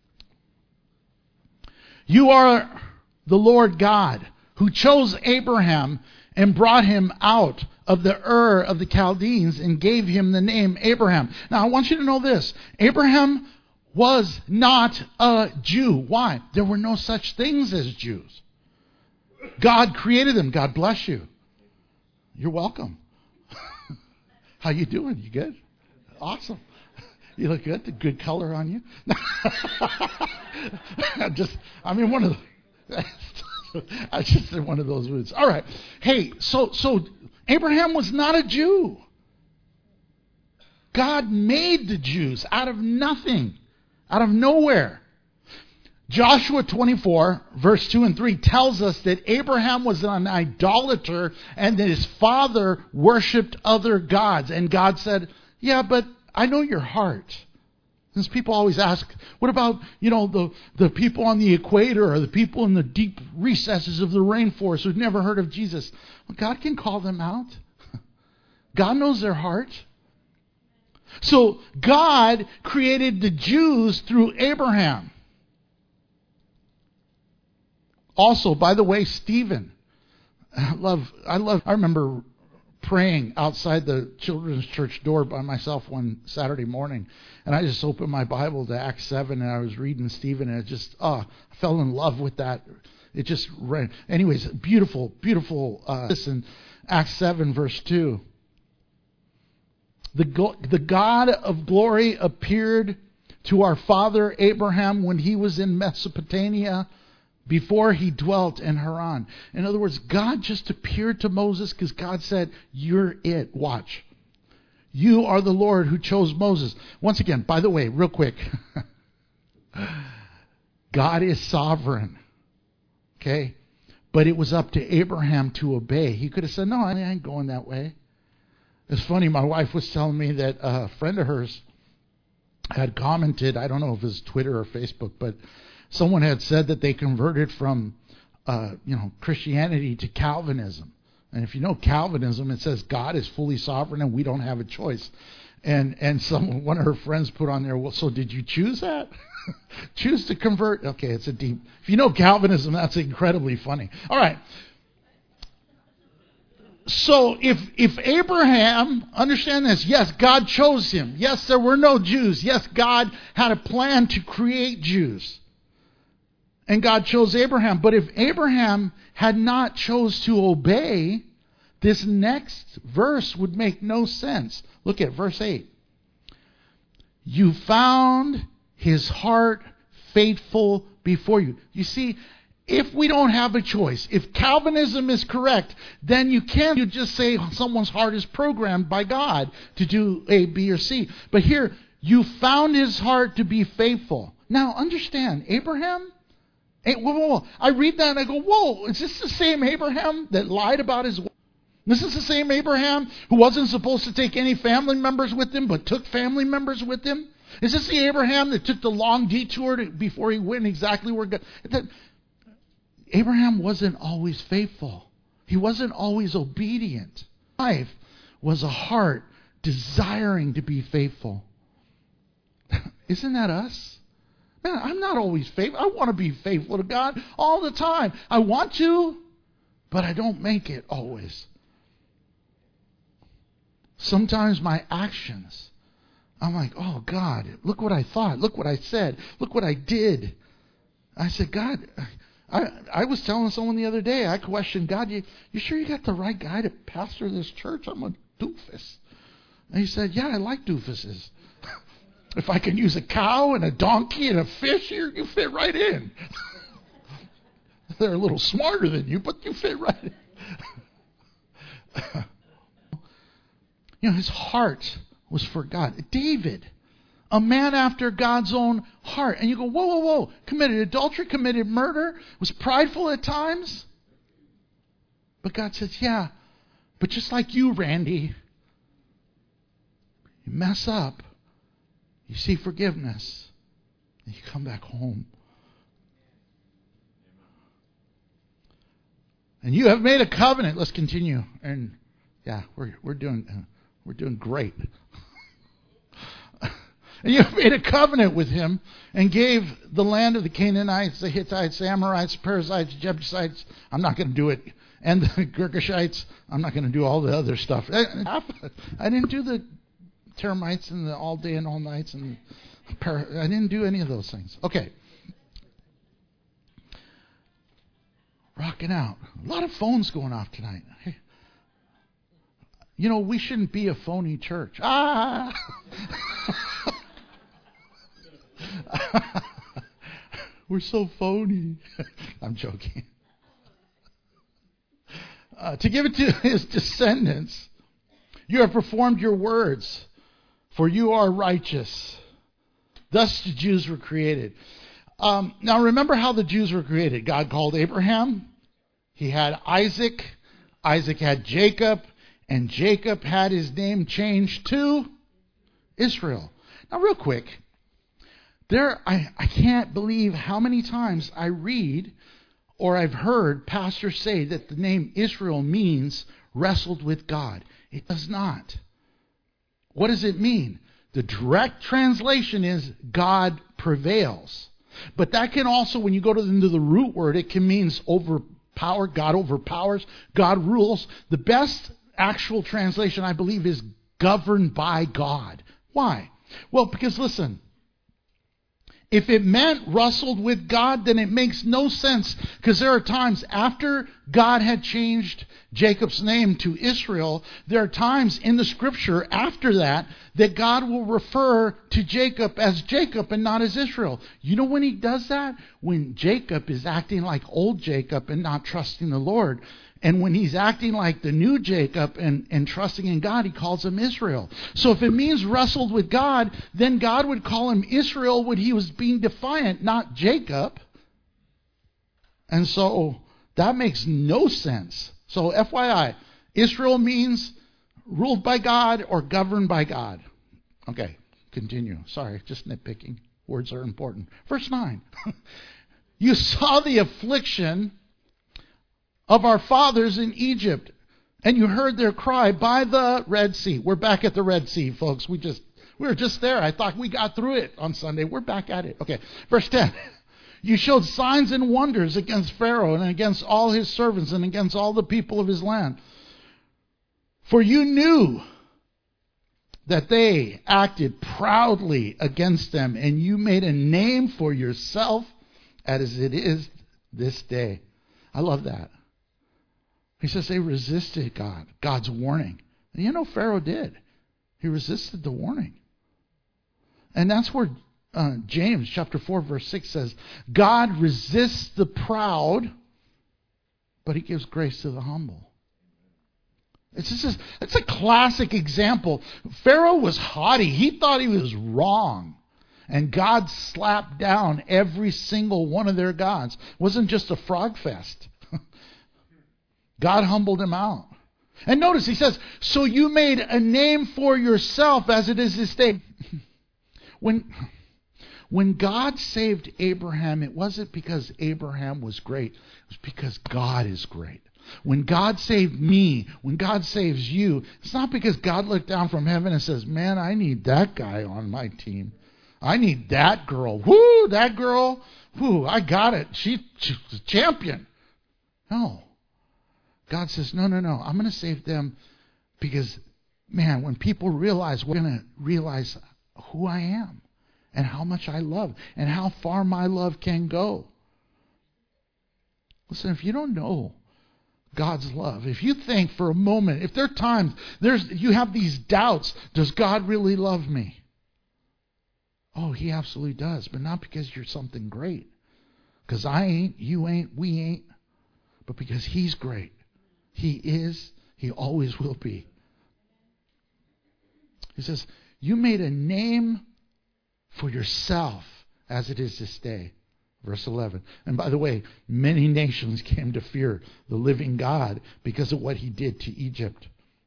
You are the Lord God who chose Abraham and brought him out of the Ur of the Chaldeans and gave him the name Abraham. Now, I want you to know this. Abraham was not a Jew. Why? There were no such things as Jews. God created them. God bless you. You're welcome. How you doing? You good? Awesome. You look good. The good color on you. I'm in one of the... I just said one of those words. All right. Hey, so Abraham was not a Jew. God made the Jews out of nothing, out of nowhere. Joshua 24, verse 2 and 3 tells us that Abraham was an idolater and that his father worshipped other gods. And God said, yeah, but I know your heart. Since people always ask, what about, the people on the equator or the people in the deep recesses of the rainforest who've never heard of Jesus? Well, God can call them out. God knows their heart. So God created the Jews through Abraham. Also, by the way, Stephen. I remember praying outside the children's church door by myself one Saturday morning, and I just opened my Bible to Acts 7, and I was reading Stephen, and it just, I fell in love with that. It just read. Anyways, beautiful. Listen, Acts 7, verse 2. The God of glory appeared to our father Abraham when he was in Mesopotamia, before he dwelt in Haran. In other words, God just appeared to Moses because God said, you're it. Watch. You are the Lord who chose Moses. Once again, by the way, real quick. God is sovereign. Okay? But it was up to Abraham to obey. He could have said, no, I ain't going that way. It's funny, my wife was telling me that a friend of hers had commented, I don't know if it was Twitter or Facebook, but someone had said that they converted from, Christianity to Calvinism. And if you know Calvinism, it says God is fully sovereign and we don't have a choice. And one of her friends put on there, well, so did you choose that? Choose to convert? Okay, it's a deep. If you know Calvinism, that's incredibly funny. All right. So if Abraham, understand this, yes, God chose him. Yes, there were no Jews. Yes, God had a plan to create Jews. And God chose Abraham. But if Abraham had not chose to obey, this next verse would make no sense. Look at verse 8. You found his heart faithful before you. You see, if we don't have a choice, if Calvinism is correct, then you just say someone's heart is programmed by God to do A, B, or C. But here, you found his heart to be faithful. Now, understand, Abraham... Whoa. I read that and I go, whoa, is this the same Abraham that lied about his wife? This is the same Abraham who wasn't supposed to take any family members with him, but took family members with him? Is this the Abraham that took the long detour before he went exactly where God... Abraham wasn't always faithful. He wasn't always obedient. Life was a heart desiring to be faithful. Isn't that us? Man, I'm not always faithful. I want to be faithful to God all the time. I want to, but I don't make it always. Sometimes my actions, I'm like, oh God, look what I thought. Look what I said. Look what I did. I said, God, I was telling someone the other day, I questioned God, you sure you got the right guy to pastor this church? I'm a doofus. And he said, yeah, I like doofuses. If I can use a cow and a donkey and a fish, you fit right in. They're a little smarter than you, but you fit right in. His heart was for God. David, a man after God's own heart. And you go, whoa. Committed adultery, committed murder, was prideful at times. But God says, yeah, but just like you, Randy, you mess up. You see forgiveness, and you come back home. And you have made a covenant. Let's continue. And yeah, we're doing great. And you have made a covenant with him and gave the land of the Canaanites, the Hittites, the Amorites, Perizzites, Jebusites. I'm not going to do it. And the Girgashites. I'm not going to do all the other stuff. I didn't do the termites and the all day and all nights and I didn't do any of those things. Okay. Rocking out. A lot of phones going off tonight. Hey. We shouldn't be a phony church. We're so phony. I'm joking. To give it to his descendants, you have performed your words. for you are righteous. Thus the Jews were created. Now remember how the Jews were created. God called Abraham. He had Isaac. Isaac had Jacob. And Jacob had his name changed to Israel. Now real quick. I can't believe how many times I read or I've heard pastors say that the name Israel means wrestled with God. It does not. What does it mean? The direct translation is God prevails. But that can also, when you go into the root word, it can mean overpower. God overpowers. God rules. The best actual translation, I believe, is governed by God. Why? Well, because listen, if it meant wrestled with God, then it makes no sense. Because there are times after God had changed Jacob's name to Israel, there are times in the scripture after that God will refer to Jacob as Jacob and not as Israel. You know when he does that? When Jacob is acting like old Jacob and not trusting the Lord. And when he's acting like the new Jacob and trusting in God, he calls him Israel. So if it means wrestled with God, then God would call him Israel when he was being defiant, not Jacob. And so that makes no sense. So FYI, Israel means ruled by God or governed by God. Okay, continue. Sorry, just nitpicking. Words are important. Verse 9. You saw the affliction of our fathers in Egypt, and you heard their cry by the Red Sea. We're back at the Red Sea, folks. We were just there. I thought we got through it on Sunday. We're back at it. Okay, verse 10. You showed signs and wonders against Pharaoh and against all his servants and against all the people of his land. For you knew that they acted proudly against them, and you made a name for yourself as it is this day. I love that. He says they resisted God's warning. And you know Pharaoh did. He resisted the warning. And that's where James chapter 4 verse 6 says, God resists the proud, but he gives grace to the humble. It's a classic example. Pharaoh was haughty. He thought he was wrong. And God slapped down every single one of their gods. It wasn't just a frog fest. God humbled him out. And notice he says, so you made a name for yourself as it is this day. When God saved Abraham, it wasn't because Abraham was great. It was because God is great. When God saved me, when God saves you, it's not because God looked down from heaven and says, man, I need that guy on my team. I need that girl. Whoo, that girl. Whoo, I got it. She's the champion. No. God says, no. I'm going to save them because, man, when people realize, we're going to realize who I am and how much I love and how far my love can go. Listen, if you don't know God's love, if you think for a moment, if there are times you have these doubts, does God really love me? Oh, he absolutely does, but not because you're something great. Because I ain't, you ain't, we ain't, but because he's great. He is, he always will be. He says, you made a name for yourself as it is this day. Verse 11. And by the way, many nations came to fear the living God because of what he did to Egypt.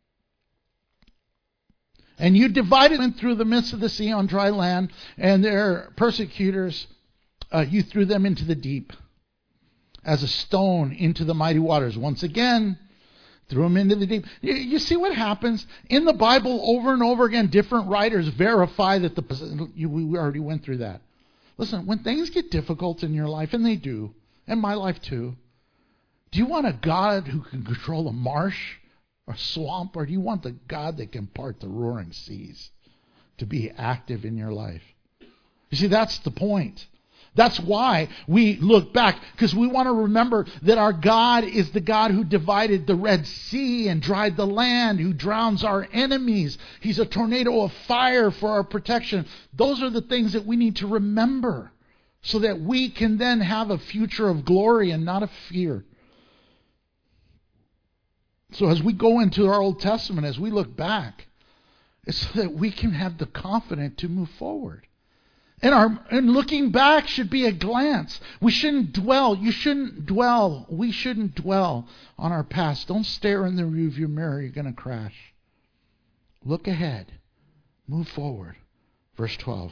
And you divided them through the midst of the sea on dry land, and their persecutors, you threw them into the deep as a stone into the mighty waters. Once again, threw them into the deep. You see what happens? In the Bible, over and over again, different writers verify that we already went through that. Listen, when things get difficult in your life, and they do, and my life too, do you want a God who can control a marsh or swamp, or do you want the God that can part the roaring seas to be active in your life? You see, that's the point. That's why we look back, because we want to remember that our God is the God who divided the Red Sea and dried the land, who drowns our enemies. He's a tornado of fire for our protection. Those are the things that we need to remember so that we can then have a future of glory and not of fear. So as we go into our Old Testament, as we look back, is so that we can have the confidence to move forward. And looking back should be a glance. We shouldn't dwell. We shouldn't dwell on our past. Don't stare in the rearview mirror. You're going to crash. Look ahead. Move forward. Verse 12.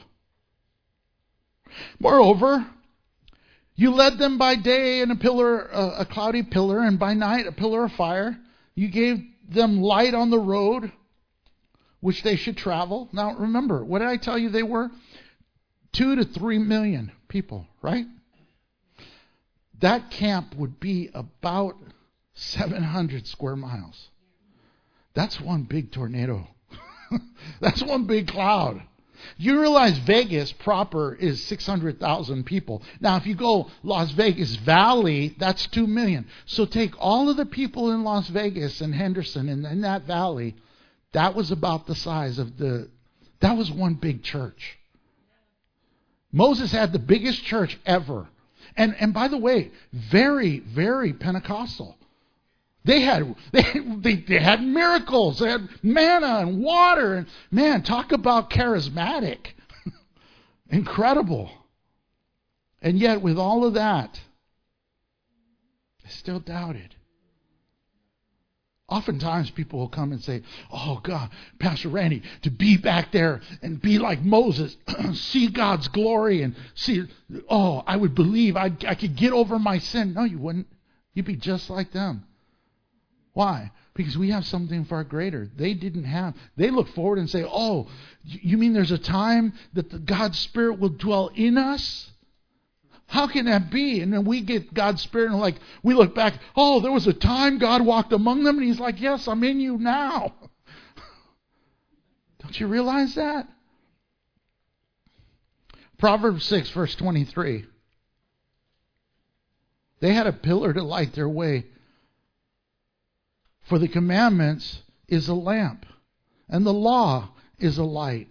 Moreover, you led them by day in a cloudy pillar, and by night a pillar of fire. You gave them light on the road which they should travel. Now remember, what did I tell you they were? 2 to 3 million people, right? That camp would be about 700 square miles. That's one big tornado. That's one big cloud. You realize Vegas proper is 600,000 people. Now, if you go Las Vegas Valley, that's 2 million. So take all of the people in Las Vegas and Henderson and in that valley, that was about the size of that was one big church. Moses had the biggest church ever. And by the way, very, very Pentecostal. They had miracles. They had manna and water. And man, talk about charismatic. Incredible. And yet with all of that, they still doubted. Oftentimes people will come and say, oh God, Pastor Randy, to be back there and be like Moses, see God's glory and see, I would believe I could get over my sin. No, you wouldn't. You'd be just like them. Why? Because we have something far greater. They didn't have. They look forward and say, oh, you mean there's a time that God's Spirit will dwell in us? How can that be? And then we get God's Spirit and we look back, oh, there was a time God walked among them, and He's like, yes, I'm in you now. Don't you realize that? Proverbs 6, verse 23. They had a pillar to light their way. For the commandments is a lamp, and the law is a light.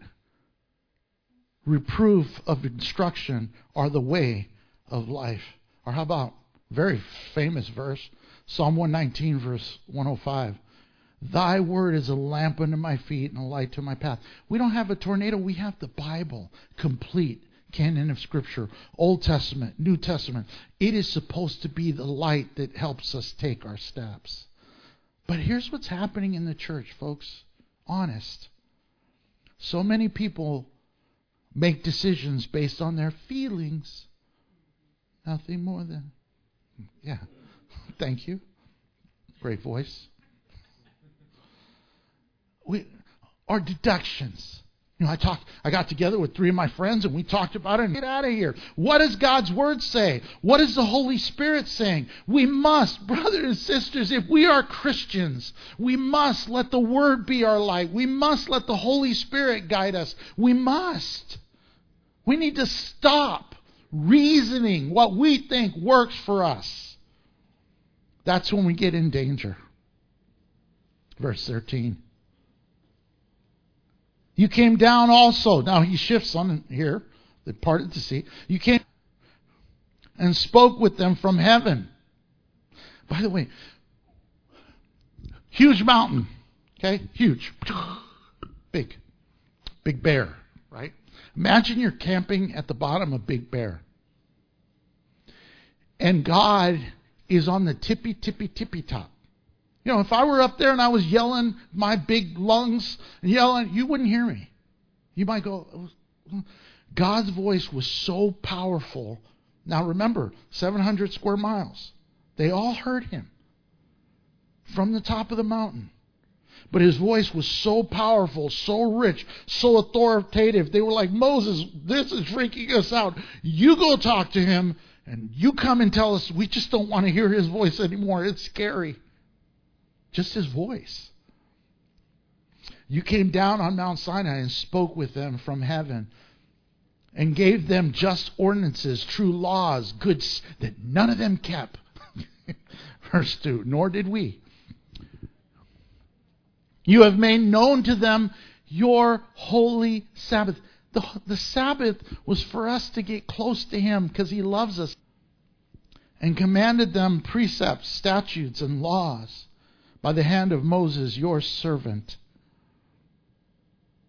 Reproof of instruction are the way of life. Or how about very famous verse, Psalm 119, verse 105. Thy word is a lamp unto my feet and a light to my path. We don't have a tornado. We have the Bible, complete canon of Scripture, Old Testament, New Testament. It is supposed to be the light that helps us take our steps. But here's what's happening in the church, folks. Honest. So many people make decisions based on their feelings. Nothing more than, yeah. Thank you. Great voice. Our deductions. I got together with 3 of my friends and we talked about it and get out of here. What does God's Word say? What is the Holy Spirit saying? We must, brothers and sisters, if we are Christians, we must let the Word be our light. We must let the Holy Spirit guide us. We must. We need to stop reasoning what we think works for us. That's when we get in danger. Verse 13. You came down also. Now he shifts on here, the parted the sea. You came and spoke with them from heaven. By the way, huge mountain. Okay? Huge. Big. Big Bear, right? Imagine you're camping at the bottom of Big Bear. And God is on the tippy top. If I were up there and I was yelling my big lungs and yelling, you wouldn't hear me. You might go, God's voice was so powerful. Now remember, 700 square miles. They all heard Him from the top of the mountain. But His voice was so powerful, so rich, so authoritative. They were like, Moses, this is freaking us out. You go talk to Him and you come and tell us we just don't want to hear His voice anymore. It's scary. Just His voice. You came down on Mount Sinai and spoke with them from heaven and gave them just ordinances, true laws, goods that none of them kept. Verse 2, nor did we. You have made known to them your holy Sabbath. The Sabbath was for us to get close to Him because He loves us. And commanded them precepts, statutes, and laws by the hand of Moses, your servant.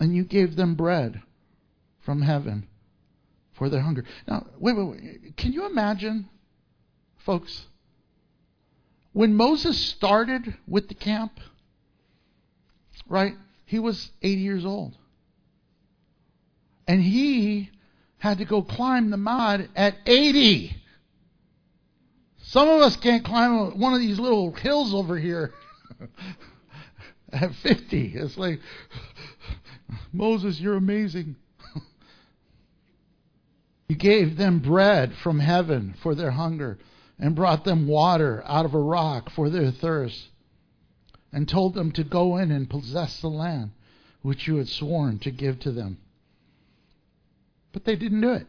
And you gave them bread from heaven for their hunger. Now, wait. Can you imagine, folks, when Moses started with the camp, right, he was 80 years old. And he had to go climb the mount at 80. Some of us can't climb one of these little hills over here at 50. It's like, Moses, you're amazing. You gave them bread from heaven for their hunger, and brought them water out of a rock for their thirst, and told them to go in and possess the land which you had sworn to give to them. But they didn't do it.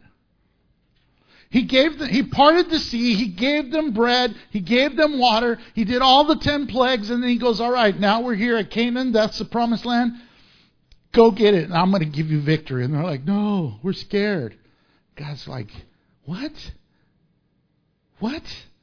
He parted the sea, he gave them bread, he gave them water, he did all the 10 plagues, and then he goes, all right, now we're here at Canaan, that's the promised land. Go get it, and I'm going to give you victory. And they're like, no, we're scared. God's like, what? What?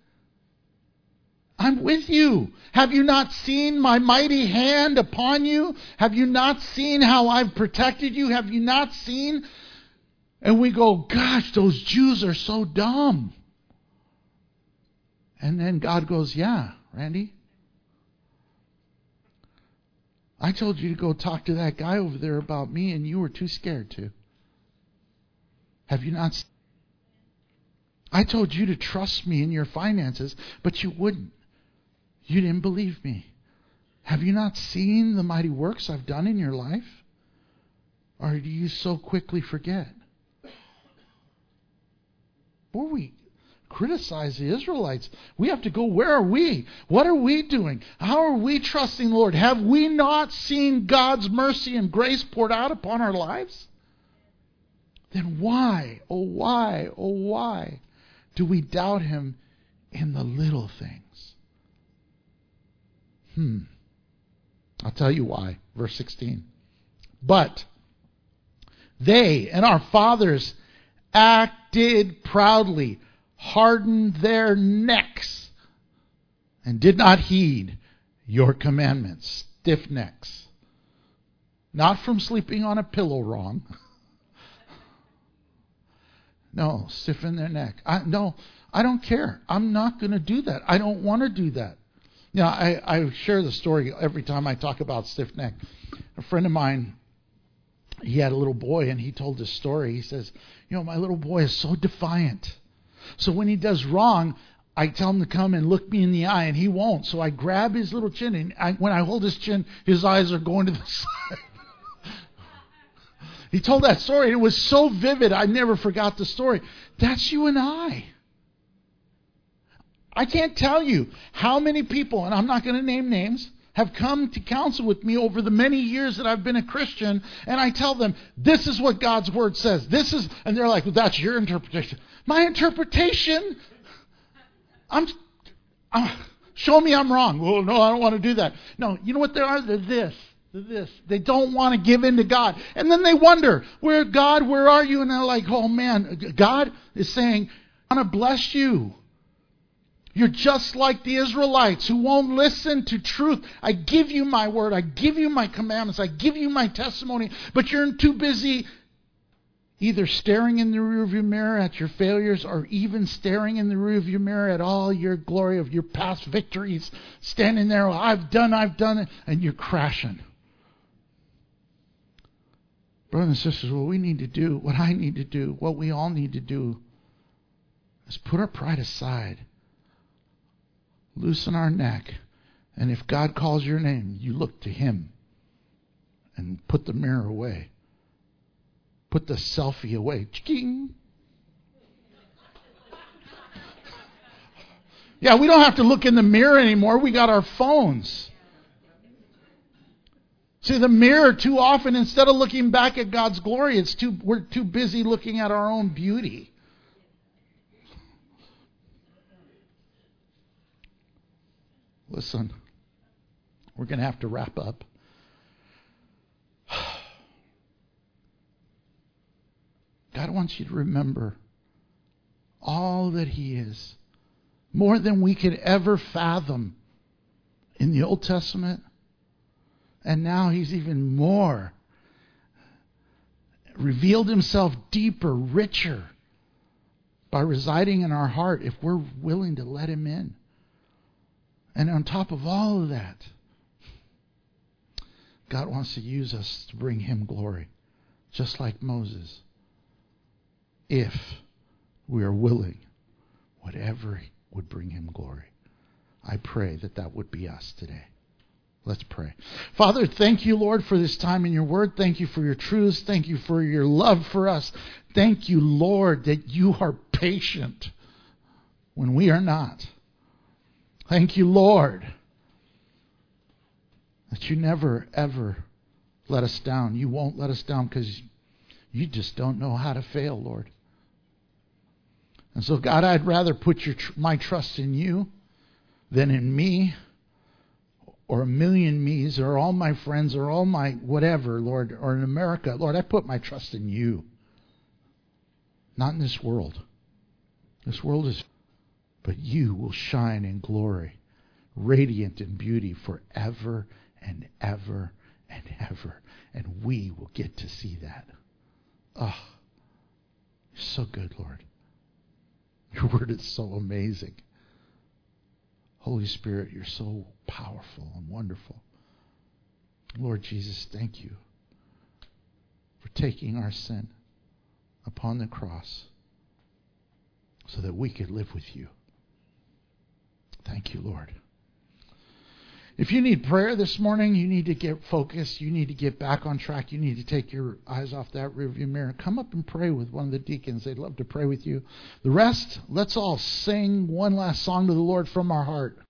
I'm with you. Have you not seen my mighty hand upon you? Have you not seen how I've protected you? Have you not seen? And we go, gosh, those Jews are so dumb. And then God goes, yeah, Randy. I told you to go talk to that guy over there about me, and you were too scared to. Have you not? I told you to trust me in your finances, but you wouldn't. You didn't believe me. Have you not seen the mighty works I've done in your life? Or do you so quickly forget? Before we criticize the Israelites, we have to go, where are we? What are we doing? How are we trusting the Lord? Have we not seen God's mercy and grace poured out upon our lives? Then why, oh why do we doubt Him in the little things? I'll tell you why. Verse 16. But they and our fathers acted proudly, hardened their necks, and did not heed your commandments. Stiff necks. Not from sleeping on a pillow wrong. No, stiffen their neck. No, I don't care. I'm not going to do that. I don't want to do that. You know, I share the story every time I talk about stiff neck. A friend of mine, he had a little boy, and he told this story. He says, you know, my little boy is so defiant. So when he does wrong, I tell him to come and look me in the eye, and he won't. So I grab his little chin, and when I hold his chin, his eyes are going to the side. He told that story, and it was so vivid, I never forgot the story. That's you and I. I can't tell you how many people, and I'm not going to name names, have come to counsel with me over the many years that I've been a Christian, and I tell them, this is what God's Word says. And they're like, well, that's your interpretation. My interpretation? Show me I'm wrong. Well, no, I don't want to do that. No, you know what they are? They're this. They don't want to give in to God. And then they wonder, God, where are you? And they're like, oh man, God is saying, I want to bless you. You're just like the Israelites who won't listen to truth. I give you my word. I give you my commandments. I give you my testimony. But you're too busy either staring in the rearview mirror at your failures, or even staring in the rearview mirror at all your glory of your past victories. Standing there, I've done it, and you're crashing. Brothers and sisters, what I need to do, what we all need to do is put our pride aside. Loosen our neck. And if God calls your name, you look to Him. And put the mirror away. Put the selfie away. Ching. Yeah, we don't have to look in the mirror anymore. We got our phones. See, the mirror too often, instead of looking back at God's glory, we're too busy looking at our own beauty. Listen, we're going to have to wrap up. God wants you to remember all that He is, more than we could ever fathom in the Old Testament. And now He's even more revealed himself deeper, richer by residing in our heart if we're willing to let him in. And on top of all of that, God wants to use us to bring him glory, just like Moses. If we are willing, whatever would bring him glory. I pray that that would be us today. Let's pray. Father, thank you, Lord, for this time in your word. Thank you for your truths. Thank you for your love for us. Thank you, Lord, that you are patient when we are not. Thank you, Lord, that you never, ever let us down. You won't let us down because you just don't know how to fail, Lord. And so, God, I'd rather put my trust in you than in me or a million me's or all my friends or all my whatever, Lord, or in America. Lord, I put my trust in you, not in this world. This world is... But you will shine in glory, radiant in beauty forever and ever and ever. And we will get to see that. Oh, you're so good, Lord. Your word is so amazing. Holy Spirit, you're so powerful and wonderful. Lord Jesus, thank you for taking our sin upon the cross so that we could live with you. Thank you, Lord. If you need prayer this morning, you need to get focused, you need to get back on track, you need to take your eyes off that rearview mirror. Come up and pray with one of the deacons. They'd love to pray with you. The rest, let's all sing one last song to the Lord from our heart.